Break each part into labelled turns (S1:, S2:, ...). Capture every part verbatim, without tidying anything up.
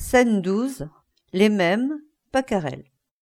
S1: Scène douze. Les mêmes, Pacarel.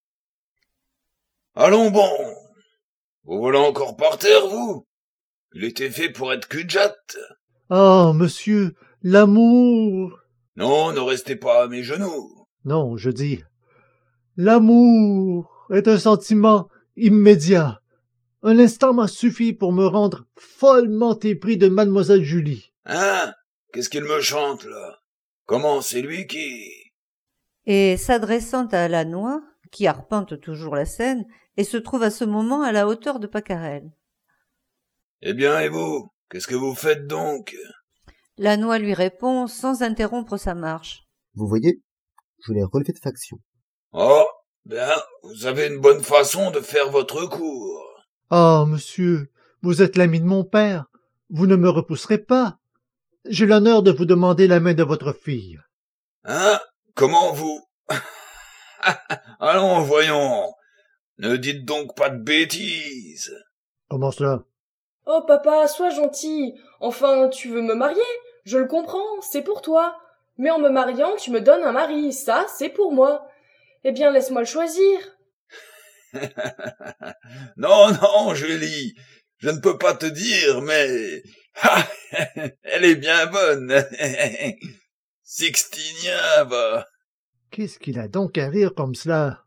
S2: Allons bon. Vous voilà encore par terre, vous? Il était fait pour être cul-de-jatte.
S3: Ah, monsieur, l'amour.
S2: Non, ne restez pas à mes genoux.
S3: Non, je dis, l'amour est un sentiment immédiat. Un instant m'a suffi pour me rendre follement épris de mademoiselle Julie.
S2: Hein? Qu'est-ce qu'il me chante, là? Comment, c'est lui qui...
S1: Et s'adressant à Lannoy, qui arpente toujours la scène, et se trouve à ce moment à la hauteur de Pacarel.
S2: Eh bien, et vous? Qu'est-ce que vous faites donc?
S1: Lannoy lui répond sans interrompre sa marche.
S4: Vous voyez, je l'ai relevé de faction.
S2: Oh, bien, vous avez une bonne façon de faire votre cours.
S3: Ah, monsieur, vous êtes l'ami de mon père. Vous ne me repousserez pas. J'ai l'honneur de vous demander la main de votre fille.
S2: Hein? Comment vous? Allons, voyons. Ne dites donc pas de bêtises.
S3: Comment cela?
S5: Oh papa, sois gentil. Enfin, tu veux me marier? Je le comprends, c'est pour toi. Mais en me mariant, tu me donnes un mari, ça, c'est pour moi. Eh bien, laisse-moi le choisir.
S2: Non, non, Julie, je ne peux pas te dire, mais... Ah, elle est bien bonne. Sixtinien, va.
S3: Qu'est-ce qu'il a donc à rire comme cela?